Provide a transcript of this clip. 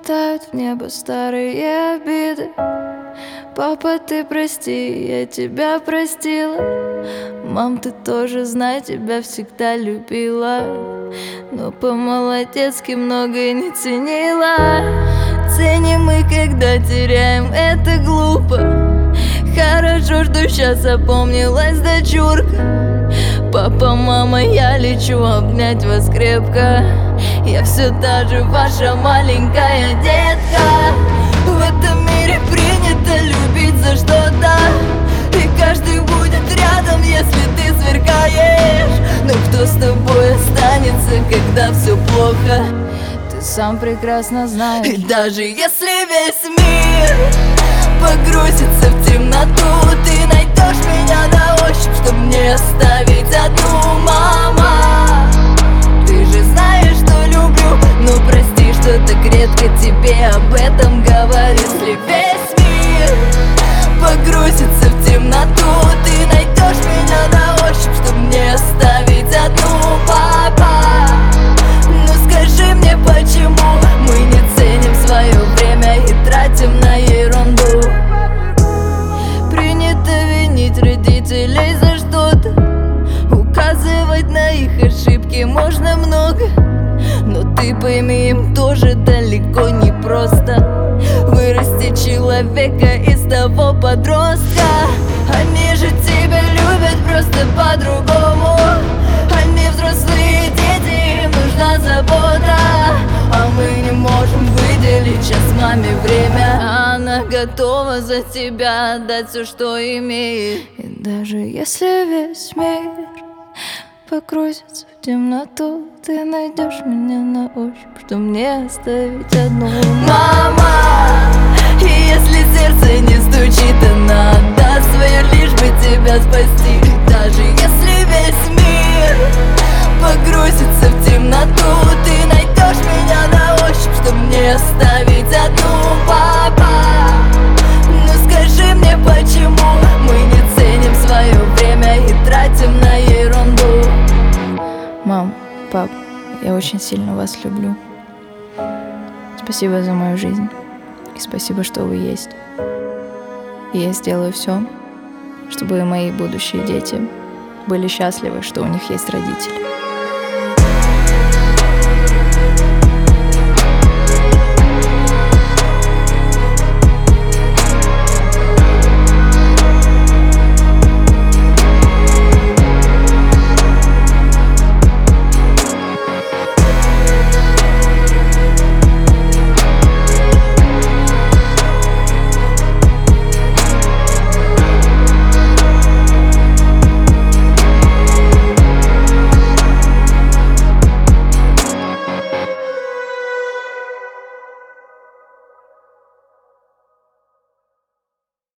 улетают в небо старые обиды. Папа, ты прости, я тебя простила. Мам, ты тоже знай, тебя всегда любила, но по-молодецки многое не ценила. Ценим мы, когда теряем, это глупо. Хорошо, что сейчас опомнилась дочурка. Папа, мама, я лечу обнять вас крепко. Я все та же ваша маленькая детка. В этом мире принято любить за что-то, и каждый будет рядом, если ты сверкаешь. Но кто с тобой останется, когда все плохо, ты сам прекрасно знаешь. И даже если весь мир погрузится в темноту, ты найдешь меня на ощупь, чтоб не оставить одну. Мама, ты же знаешь, что люблю, но прости, что так редко тебе об этом говорю. Если весь мир погрузится в темноту, ты найдешь меня на ощупь, чтоб не оставить одну. Папа, ну скажи мне, почему мы не ценим свое время и тратим на ерунду? Принято винить родителей за что-то, указывать на их ошибки можно много, но ты пойми, им тоже далеко не просто вырастить человека из того подростка. Они же тебя любят просто по-другому. Они взрослые дети, им нужна забота, а мы не можем выделить сейчас маме время. Она готова за тебя отдать все, что имеет. И даже если весь мир погрузится в темноту, ты найдешь меня на ощупь, что мне оставить одну. Мама, и если сердце не стучит, она отдаст свое, лишь бы тебя спасти. И даже если весь мир погрузится в темноту, ты найдешь меня на ощупь, что мне оставить одну. Папа, ну скажи мне, почему мы не ценим свое время и тратим на ерунду? Мам, пап, я очень сильно вас люблю. Спасибо за мою жизнь. И спасибо, что вы есть. И я сделаю все, чтобы мои будущие дети были счастливы, что у них есть родители.